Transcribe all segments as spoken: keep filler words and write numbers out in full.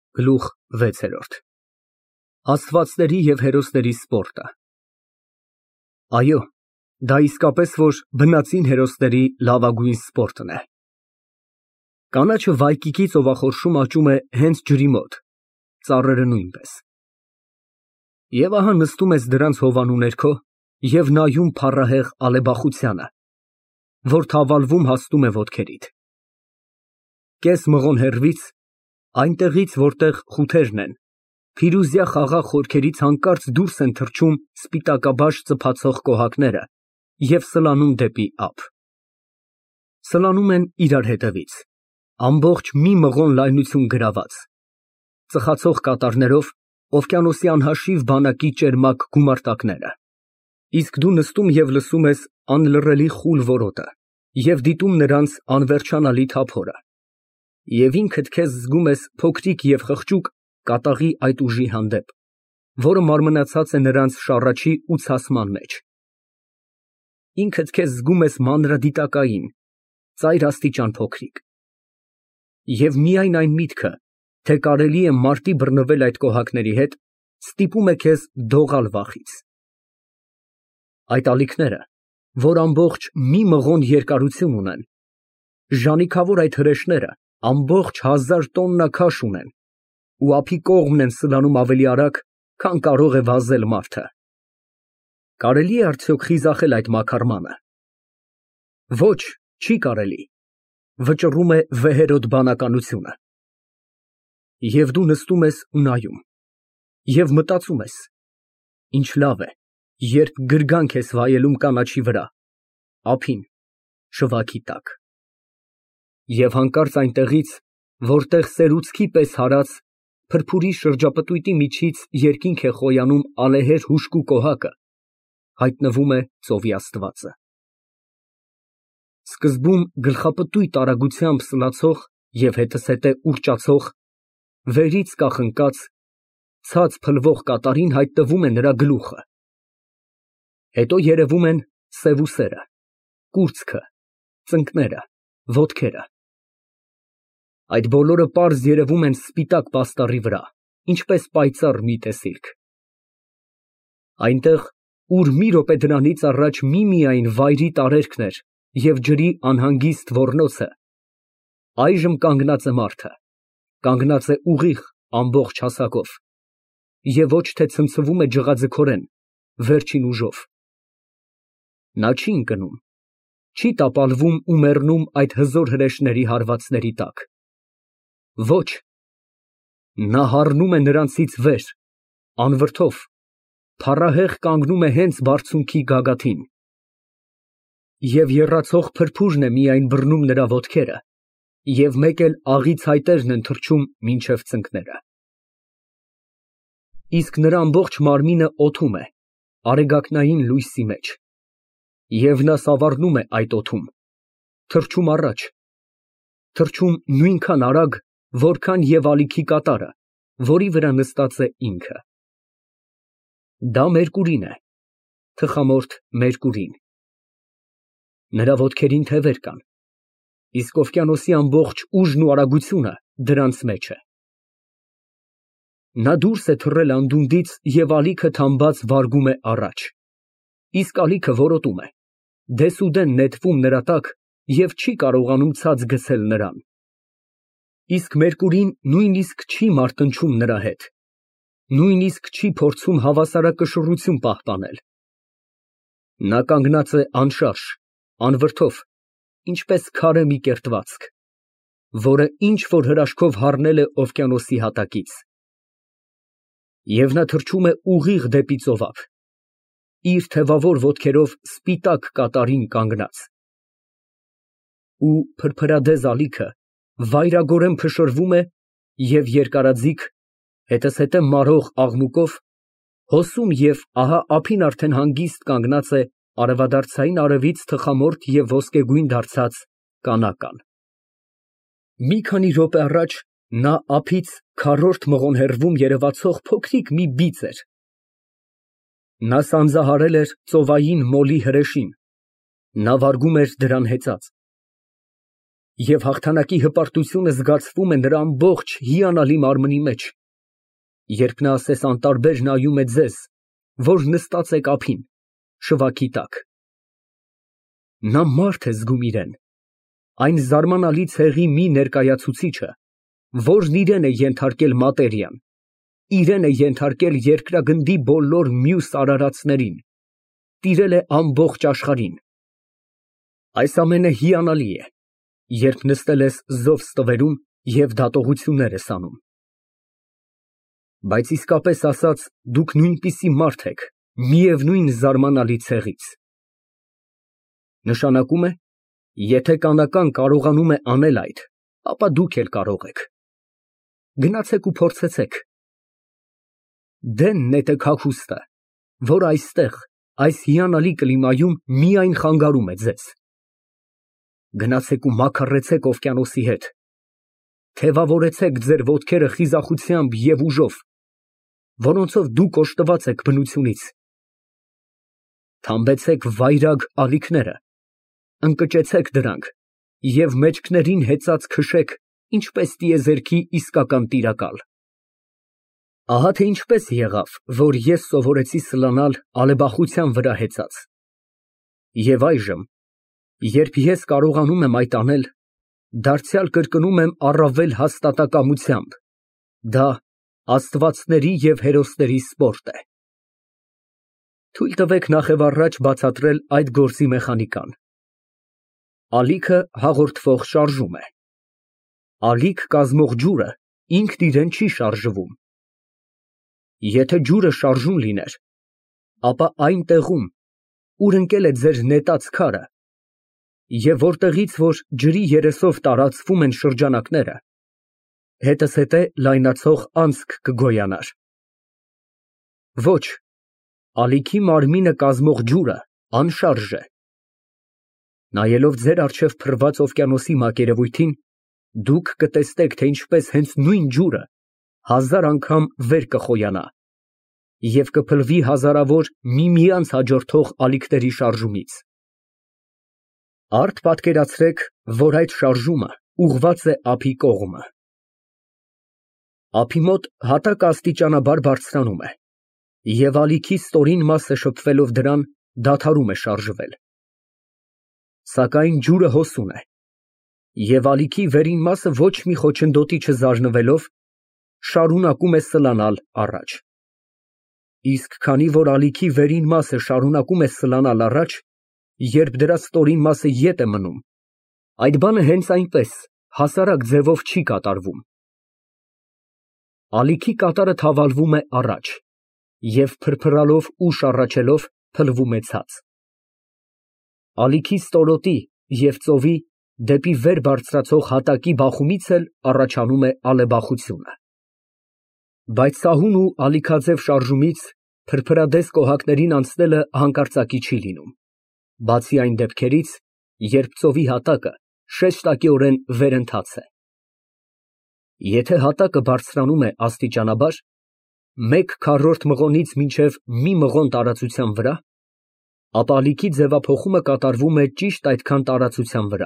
Գլուխ վեցերորդ Աստվածների և հերոսների սպորտը Այո, դա իսկապես որ բնածին հերոսների լավագույն սպորտն է։ Կանաչը վայկիկի ծովախորշում աճում է հենց ջրի մոտ, ծառերը նույնպես։ Եվ ահա նստում ես դրանց հովանու ներքո և նայում փառահեղ ալեբախությանը, որ թավալվում հասնում է ոտքերիդ։ Կես մղոն հեռվից, այնտեղից, որտեղ խութերն են, փիրուզյա խաղաղ խորքերից հանկարծ դուրս են թռչում սպիտակաբաշխ ծփացող կոհակները և սլանում դեպի ափ։ Սլանում են իրար հետևից, ամբողջ մի մղոն լայնություն գրաված, ծխացող կատարներով օվկիանոսի անհաշիվ բանակի ճերմակ գումարտակները, իսկ դու նստում և լսում ես անլռելի խուլ որոտը և դիտում նրանց անվերջանալի թափորը, և ինքդ քեզ զգում ես փոքրիկ և խղճուկ կատաղի այդ ուժի հանդեպ, որը մարմնացած է նրանց շառաչի ու ցասման մեջ։ Ինքդ քեզ զգում ես մանրադիտակային, ծայր աստիճան փոքրիկ։ Եվ միայն այն միտքը, թե կարելի է մարտի բռնվել այդ կոհակների հետ, ստիպում է քեզ դողալ վախից։ Այդ ալիքները, որ ամբողջ մի մղոն երկարություն ունեն, ժանիքավոր այդ հրեշները ամբողջ հազար տոննա քաշ ունեն ու ափի կողմն են սլանում ավելի արագ, քան կարող է վազել մարդը։ Կարելի է արդյոք խիզախել այդ մաքարմանը։ Ոչ, չի կարելի, վճռում է վեհերոտ բանականությունը։ Եվ դու նստում ես ու նայում, և մտածում ես. ինչ լավ է, երբ գրգանք ես վայելում կանաչի վրա, ափին, շվաքի տակ։ Եվ հանկարծ այնտեղից, որտեղ սերուցքի պես հարած, փրփուրի շրջապտույտի միջից երկինք է խոյանում ալեհեր հուժկու կոհակը, հայտնվում է ծովի աստվածը։ Սկզբում գլխապտույտ արագությամբ սլացող և հետզհետե ուռճացող, վերից կախնկած, ցած փլվող կատարին հայտնվում է նրա գլուխը։ Հետո երևում են սևուսերը, կուրծքը, ծնկները, ոտքերը։ Այդ բոլորը պարզ երևում են սպիտակ պաստառի վրա, ինչպես պայծառ մի տեսիլք։ Այնտեղ, ուր մի րոպե դրանից առաջ միմիայն վայրի տարերքն էր և ջրի անհանգիստ ոռնոցը, այժմ կանգնած է մարդը, կանգնած է ուղիղ, ամբողջ հասակով, և ոչ թե ցնցվում է ջղաձգորեն, վերջին ուժով։ Նա չի ընկնում, չի տապալվում ու մեռնում այդ հզոր հրեշների հարվածների տակ։ Ոչ, նա հառնում է նրանցից վեր, անվրդով, փառահեղ կանգնում է հենց բարձունքի գագաթին։ Եվ եռացող փրփուրն է միայն բռնում նրա ոտքերը, և մեկ էլ աղի ցայտերն են թռչում մինչև ծնկները։ Իսկ նրա ամբողջ մարմինը օդում է, արեգակնային լույսի մեջ, և նա սավառնում է այդ օդում, թռչում առաջ, թռչում նույնքան արագ, որքան և ալիքի կատարը, որի վրա նստած է ինքը։ Դա Մերկուրին է, թխամորթ Մերկուրին։ Նրա ոտքերին թևեր կան, իսկ օվկիանոսի ամբողջ ուժն ու արագությունը դրանց մեջ է։ Նա դուրս է թռել անդունդից և ալիքը թամբած վարգում է առաջ, իսկ ալիքը որոտում է, դեսուդեն նետվում նրա տակ և չի կարողանում ցած գցել նրան։ Իսկ Մերկուրին նույնիսկ չի մարտնչում նրա հետ, նույնիսկ չի փորձում հավասարակշռություն պահպանել։ Նա կանգնած է անշարժ, անվրդով, ինչպես քարե մի կերտվածք, որը ինչ֊որ հրաշքով հառնել է օվկիանոսի հատակից։ Եվ նա թռչում է ուղիղ դեպի ծովափ, իր թևավոր ոտքերով սպիտակ կատարին կանգնած։ Ու փրփրադեզ ալիքը վայրագորեն փշրվում է և երկարաձիգ, հետզհետե մարող աղմուկով, հոսում և ահա ափին արդեն հանգիստ կանգնած է արևադարձային արևից թխամորթ և ոսկեգույն դարձած կանական։ Մի քանի րոպե առաջ նա ափից քառորդ մղոն հեռվում երևացող փոքրիկ մի բիծ էր։ Նա սանձահարել էր ծովային մոլի հրեշին, նա վարգում էր դրան հեծած։ և հաղթանակի հպարտությունը զգացվում է նրա ամբողջ հիանալի մարմնի մեջ, երբ նա ասես անտարբեր նայում է ձեզ, որ նստած եք ափին, շվաքի տակ։ Նա մարդ է զգում իրեն, այն զարմանալի ցեղի մի ներկայացուցիչը, որն իրեն է ենթարկել մատերիան, իրեն է ենթարկել երկրագնդի բոլոր մյուս արարածներին, տիրել է ամբողջ աշխարհին։ Այս ամենը հիանալի է, երբ նստել ես զով ստվերում և դատողություններ ես անում։ Բայց իսկապես ասած, դուք նույնպիսի մարդ եք, միևնույն զարմանալի ցեղից։ Նշանակում է, եթե կանական կարողանում է անել այդ, ապա դուք էլ կարող եք։ Գնացեք ու փորձեցեք։ Դենն է տքախուստը, որ այստեղ, այս հիանալի կլիմայում միայն խանգարում է ձեզ։ Գնացեք ու մաքարեցեք օվկիանոսի հետ, թևավորեցեք ձեր ոտքերը խիզախությամբ և ուժով, որոնցով դուք օժտված եք բնությունից, թամբեցեք վայրագ ալիքները, ընկճեցեք դրանք և մեջքներին հեծած քշեք, ինչպես տիեզերքի իսկական տիրակալ։ Ահա թե ինչպես եղավ, որ ես սովորեցի սլանալ ալեբախության վրա հեծած։ Եվ այժմ, երբ ես կարողանում եմ այդ անել, դարձյալ կրկնում եմ առավել հաստատակամությամբ. դա աստվածների և հերոսների սպորտ է։ Թույլ տվեք նախևառաջ բացատրել այդ գործի մեխանիկան։ Ալիքը հաղորդվող շարժում է։ Ալիք կազմող ջուրը ինքն իրեն չի շարժվում։ Եթե ջուրը շարժուն լիներ, ապա այն տեղում, ուր ընկել է ձեր նետած քարը, և որտեղից որ ջրի երեսով տարածվում են շրջանակները, հետզհետե լայնացող անցք կգոյանար։ Ոչ, ալիքի մարմինը կազմող ջուրը անշարժ է։ Նայելով ձեր առջև փռված օվկիանոսի մակերևույթին, դուք կտեսնեք, թե ինչպես հենց նույն ջուրը հազար անգամ վեր կխոյանա և կփլվի հազարավոր միմյանց հաջորդող ալիքների շարժումից։ Արդ պատկերացրեք, որ այդ շարժումը ուղղված է ափի կողմը։ Ափի մոտ հատակը աստիճանաբար բարձրանում է, և ալիքի ստորին մասը շփվելով դրան, դադարում է շարժվել։ Սակայն ջուրը հոսուն է, և ալիքի վերին մասը ոչ մի խոչընդոտի չզարնվելով, շարունակում է սլանալ առաջ։ Իսկ քանի որ ալիքի վերին մասը շարունակում է սլանալ առաջ, երբ դրա ստորին մասը ետ է մնում, այդ բանը հենց այնպես, հասարակ ձևով չի կատարվում։ Ալիքի կատարը թավալվում է առաջ և փրփրալով ու շառաչելով փլվում է ցած։ Ալիքի ստորոտի և ծովի դեպի վեր բարձրացող հատակի բախումից էլ առաջանում է ալեբախությունը։ Բայց սահուն ու ալիքաձև շարժումից փրփրադես կոհակներին անցնելը հանկարծակի չի լինում, բացի այն դեպքերից, երբ ծովի հատակը շեշտակիորեն վերընթաց է։ Եթե հատակը բարձրանում է աստիճանաբար, մեկ քառորդ մղոնից մինչև մի մղոն տարածության վրա, ապա ալիքի ձևափոխումը կատարվում է ճիշտ այդքան տարածության վրա։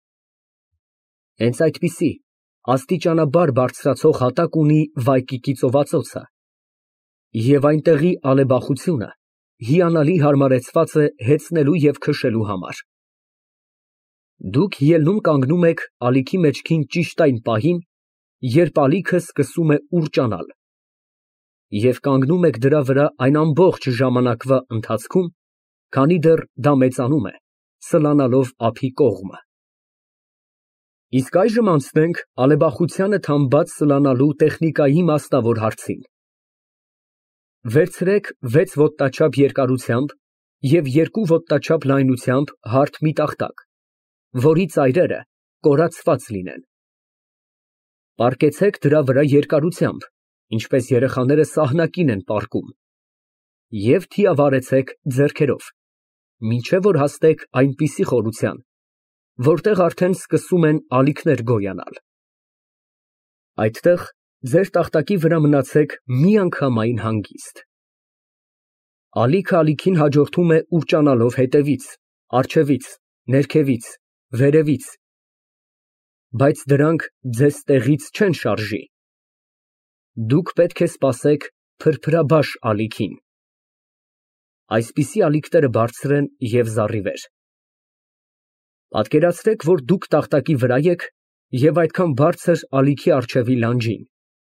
Հենց այդպիսի աստիճանաբար բարձրացող հատակ ունի Վայկիկի ծովածոցը, և այնտեղի ալեբախությունը հիանալի հարմարեցված է հեծնելու և քշելու համար։ Դուք ելնում կանգնում եք ալիքի մեջքին ճիշտ այն պահին, երբ ալիքը սկսում է ուռճանալ, և կանգնում եք դրա վրա այն ամբողջ ժամանակվա ընթացքում, քանի դեռ դա մեծանում է, սլանալով ափի կողմը։ Իսկ այժմ անցնենք ալեբախությանը թամբած սլանալու տեխնիկայի մասնավոր հարցին։ Վերցրեք վեց ոտնաչափ երկարությամբ և երկու ոտնաչափ լայնությամբ հարթ մի տախտակ, որի ծայրերը կորացված լինեն։ Պառկեցեք դրա վրա երկարությամբ, ինչպես երեխաները սահնակին են պառկում, և թիավարեցեք ձեռքերով, մինչև որ հասնեք այնպիսի խորության, որտեղ արդեն սկսում են ալիքներ գոյանալ։ Այդտեղ ձեր տախտակի վրա մնացեք միանգամայն հանգիստ։ Ալիքը ալիքին հաջորդում է ուռճանալով հետևից, առջևից, ներքևից, վերևից, բայց դրանք ձեզ տեղից չեն շարժի։ Դուք պետք է սպասեք փրփրաբաշ ալիքին։ Այսպիսի ալիքները բարձր են և զառիվեր։ Պատկերացրեք, որ դուք տախտակի վրա եք և այդքան բարձր ալիքի առջևի լանջին։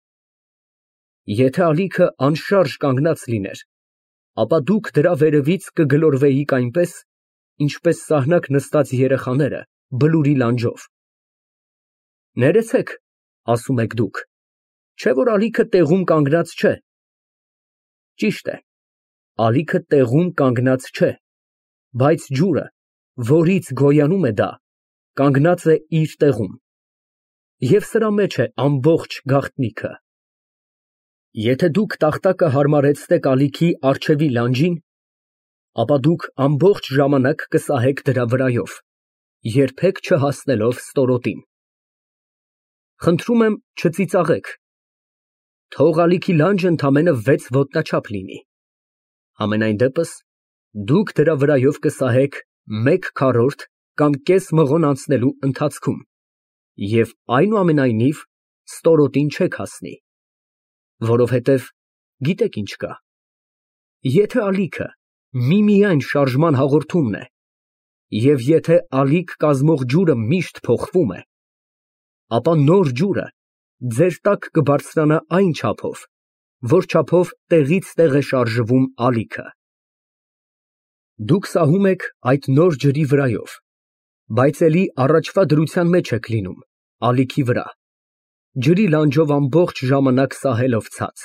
Եթե ալիքը անշարժ կանգնած լիներ, ապա դուք դրա վերևից կգլորվեիք այնպես, ինչպես սահնակ նստած երեխաները բլուրի լանջով։ Ներեցեք, ասում եք դուք, չէ՞ որ ալիքը տեղում կանգնած չէ։ Ճիշտ է, ալիքը տեղում կանգնած չէ, բայց ջուրը, որից գոյանում է դա, կանգնած է իր տեղում, և սրա մեջ է ամբողջ գաղտնիքը։ Եթե դուք տախտակը հարմարեցնեք ալիքի առջևի լանջին, ապա դուք ամբողջ ժամանակ կսահեք դրա վրայով, երբեք չհասնելով ստորոտին։ Խնդրում եմ, չծիծաղեք։ Թող ալիքի լանջը ընդամենը վեց ոտնաչափ լինի։ Համենայն դեպս, դուք դրա վրայով կսահեք մեկ քառորդ կամ կես մղոն անցնելու ընթացքում և այնուամենայնիվ ստորոտին չեք հասնի, որովհետև գիտեք ինչ կա. եթե ալիքը միմիայն շարժման հաղորդումն է, և եթե ալիք կազմող ջուրը միշտ փոխվում է, ապա նոր ջուրը ձեր տակ կբարձրանա այն չափով, որ չափով տեղից տեղ է շարժվում ալիքը։ Դուք սահում եք այդ նոր ջրի վրայով, բայց էլի առաջվա դրության մեջ եք լինում, ալիքի վրա, ջրի լանջով ամբողջ ժամանակ սահելով ցած։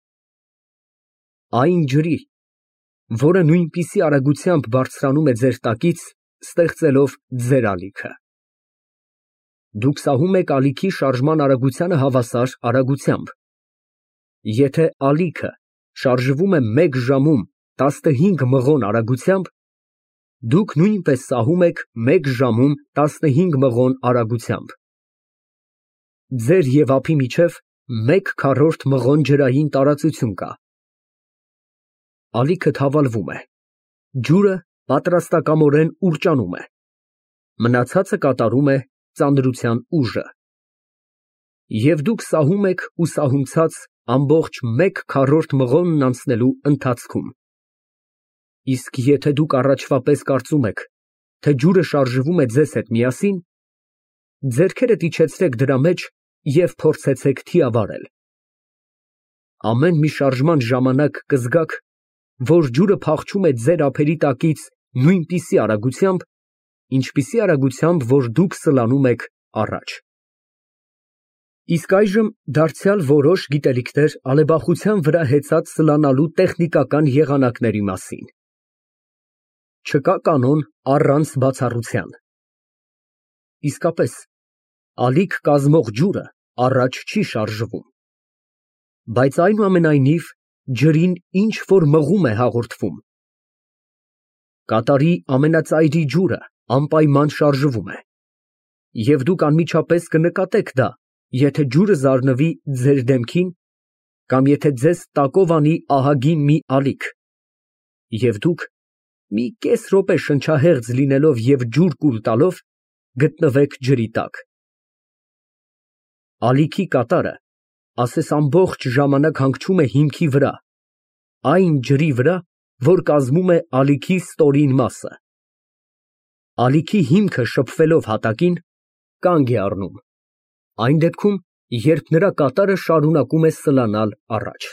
Այն ջրի, որը նույնպիսի արագությամբ բարձրանում է ձեր տակից, ստեղծելով ձեր ալիքը։ Դուք սահում եք ալիքի շարժման արագությանը հավասար արագությամբ։ Եթե ալիքը շարժվում է մեկ ժամում տասնհինգ մղոն արագությամբ, դուք նույնպես սահում եք մեկ ժամում տասնհինգ մղոն արագությամբ։ Ձեր և ափի միջև մեկ քառորդ մղոն ջրային տարածություն կա։ Ալիքը թավալվում է, ջուրը պատրաստակամորեն ուռճանում է, մնացածը կատարում է ծանրության ուժը։ Եվ դուք սահում եք ու սահում ցած ամբողջ մեկ քառորդ մղոնն անցնելու ընթացքում։ Իսկ եթե դուք առաջվա պես կարծում եք, թե ջուրը շարժվում է ձեզ հետ միասին, ձեռքերդ իջեցրեք դրա մեջ և փորձեցեք թիավարել։ Ամեն մի շարժման ժամանակ կզգաք, որ ջուրը փախչում է ձեր ափերի տակից նույնպիսի արագությամբ, ինչպիսի արագությամբ, որ դուք սլանում եք առաջ։ Իսկ այժմ դարձյալ որոշ գիտելիքներ ալեբախության վրա հեծած սլանալու տեխնիկական եղանակների մասին։ Չկա կանոն առանց բացառության։ Իսկապես, ալիք կազմող ջուրը առաջ չի շարժվում, բայց այնուամենայնիվ ջրին ինչ֊որ մղում է հաղորդվում։ Կատարի ամենածայրի ջուրը անպայման շարժվում է, և դուք անմիջապես կնկատեք դա, եթե ջուրը զարնվի ձեր դեմքին, կամ եթե ձեզ տակով անի ահագին մի ալիք, և դուք, մի կես րոպե շնչահեղձ լինելով և ջուր կուլ տալով, գտնվեք ջրի տակ։ Ալիքի կատարը ասես ամբողջ ժամանակ հանգչում է հիմքի վրա, այն ջրի վրա, որ կազմում է ալիքի ստորին մասը։ Ալիքի հիմքը շփվելով հատակին, կանգ է առնում, այն դեպքում, երբ նրա կատարը շարունակում է սլանալ առաջ։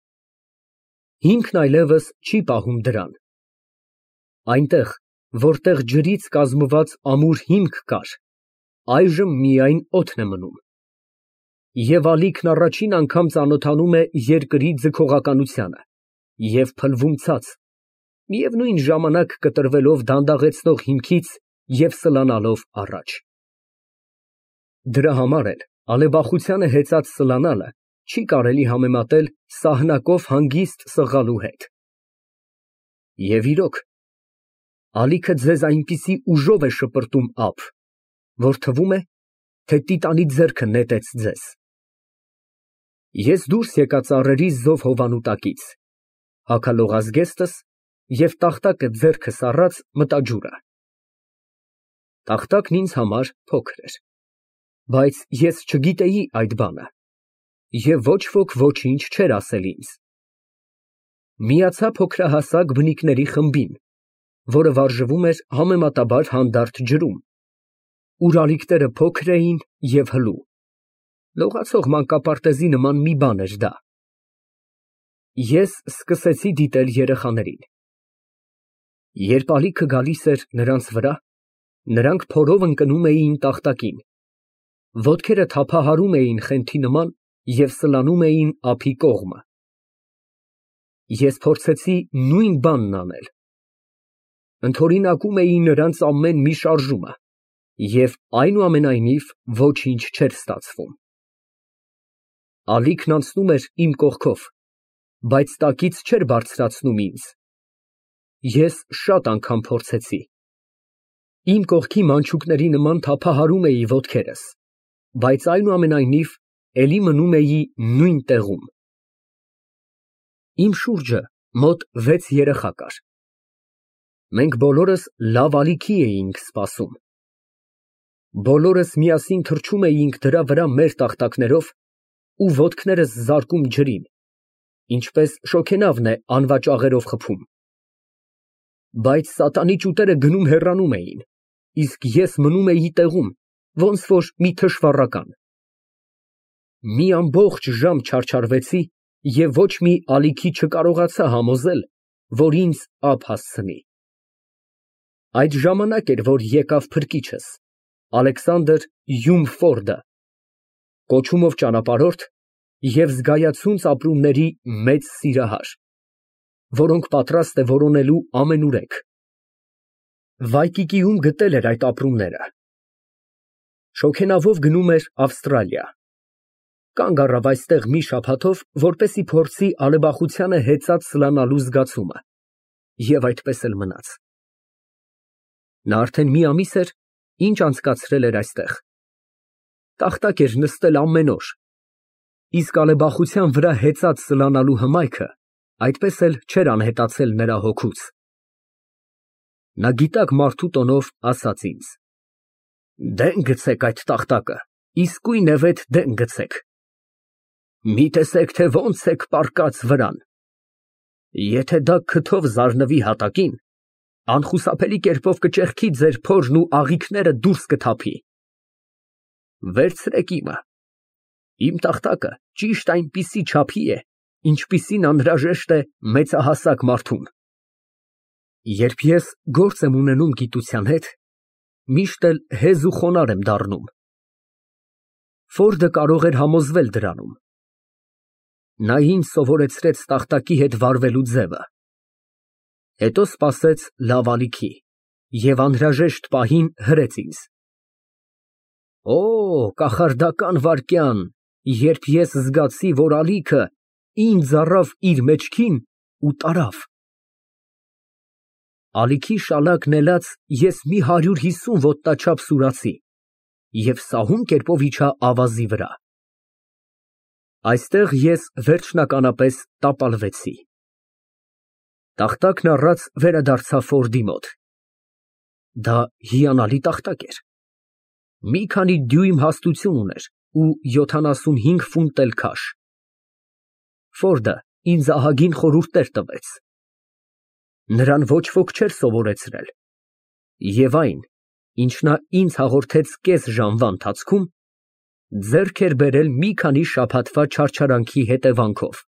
Հիմքն այլևս չի պահում դրան։ Այնտեղ, որտեղ ջրից կազմված ամուր հիմք կար, այժմ միայն օդն է մնում։ Եվ ալիքն առաջին անգամ ծանոթանում է երկրի ձգողականությանը և փլվում ցած, միևնույն ժամանակ կտրվելով դանդաղեցնող հիմքից և սլանալով առաջ։ Դրա համար էլ ալեբախությանը հեծած սլանալը չի կարելի համեմատել սահնակով հանգիստ սղալու հետ։ Եվ իրոք, ալիքը ձեզ այնպիսի ուժով է շպրտում ափ, որ թվում է, թե տիտանի ձեռքը նետեց ձեզ։ Ես դուրս եկա ծառերի զով հովանու տակից, հագալով ազգեստս և տախտակը ձեռքս առած մտա ջուրը։ Տախտակն ինձ համար փոքր էր, Բայց ես չգիտեի այդ բանը, և ոչ ոք ոչինչ չէր ասել ինձ։ Միացա փոքրահասակ բնիկների խմբին, որը վարժվում էր համեմատաբար հանդարտ ջրում, ուր ալիքները փոքր էին և հլու, լողացող մանկապարտեզի նման մի բան էր դա։ Ես սկսեցի դիտել երեխաներին։ Երբ ալիքը գալիս էր նրանց վրա, նրանք փորով ընկնում էին տախտակին, ոտքերը թափահարում էին խենթի նման և սլանում էին ափի կողմը։ Ես փորձեցի նույն բանն անել։ Ընդօրինակում էի նրանց ամեն մի շարժումը, և այնուամենայնիվ ոչինչ չէր ստացվում։ Ալիքն անցնում էր իմ կողքով, բայց տակից չէր բարձրացնում ինձ։ Ես շատ անգամ փորձեցի։ Իմ կողքի մանչուկների նման թափահարում էի ոտքերս, բայց այնուամենայնիվ էլի մնում էի նույն տեղում։ Իմ շուրջը մոտ վեց երեխա կար։ Մենք բոլորս լավ ալիքի էինք սպասում։ Բոլորս միասին թռչում էինք դրա վրա մեր տախտակներով ու ոտքներս զարկում ջրին, ինչպես շոգենավն է անվաճ աղերով խփում։ Բայց սատանի ճուտերը գնում֊հեռանում էին, իսկ ես մնում էի տեղում, ոնց որ մի թշվառական։ Մի ամբողջ ժամ չարչարվեցի և ոչ մի ալիքի չկարողացա համոզել, որ ինձ ափ հասցնի։ Այդ ժամանակ էր, որ եկավ փրկիչս՝ Ալեքսանդր Յումֆորդը, կոչումով ճանապարհորդ և զգայացունց ապրումների մեծ սիրահար, որոնք պատրաստ է որոնելու ամենուրեք։ Վայկիկիում գտել էր այդ ապրումները։ Շոգենավով գնում էր Ավստրալիա։ Կանգ առավ այստեղ մի շաբաթով, որպեսզի փորձի ալեբախությանը հեծած սլանալու զգացումը, և այդպես էլ մնաց։ Նա արդեն մի ամիս էր, ինչ անցկացրել էր այստեղ։ Տախտակ էր նստել ամեն օր, իսկ ալեբախության վրա հեծած սլանալու հմայքը այդպես էլ չէր անհետացել նրա հոգուց։ Նա գիտակ մարդու տոնով ասաց ինձ. «Դեն գցեք այդ տախտակը, իսկույնևեթ դեն գցեք։ Մի տեսեք, թե ոնց եք պառկած վրան։ Եթե դա քթով զարնվի հատակին, անխուսափելի կերպով կճեղքի ձեր փորն ու աղիքները դուրս կթափի։ Վերցրեք իմը։ Իմ տախտակը ճիշտ այնպիսի չափի է, ինչպիսին անհրաժեշտ է մեծահասակ մարդուն։ Երբ ես գործ եմ ունենում գիտության հետ, միշտ էլ հեզ ու խոնարհ եմ դառնում։ Ֆորդը կարող էր համոզվել դրանում։ Նա ինձ սովորեցրեց տախտակի հետ վարվելու ձևը, հետո սպասեց լավ ալիքի և անհրաժեշտ պահին հրեց ինձ։ Օ, կախարդական վայրկյան, երբ ես զգացի, որ ալիքը ինձ առավ իր մեջքին ու տարավ։ Ալիքի շալակն էլած ես մի հարյուր հիսուն ոտնաչափ սուրացի և սահուն կերպով իջա ավազի վրա։ Այստեղ ես վերջնականապես տապալվեցի։ Տախտակն առած վերադարձա Ֆորդի մոտ։ Դա հիանալի տախտակ էր։ Մի քանի դյույմ հաստություն ուներ ու յոթանասունհինգ ֆունտ էլ քաշ։ Ֆորդը ինձ ահագին խորհուրդներ տվեց։ Նրան ոչ ոք չէր սովորեցրել, և այն, ինչ նա ինձ հաղորդեց կես ժամվա ընթացքում, ձեռք էր բերել մի քանի շաբաթվա չարչարանքի հետևանքով։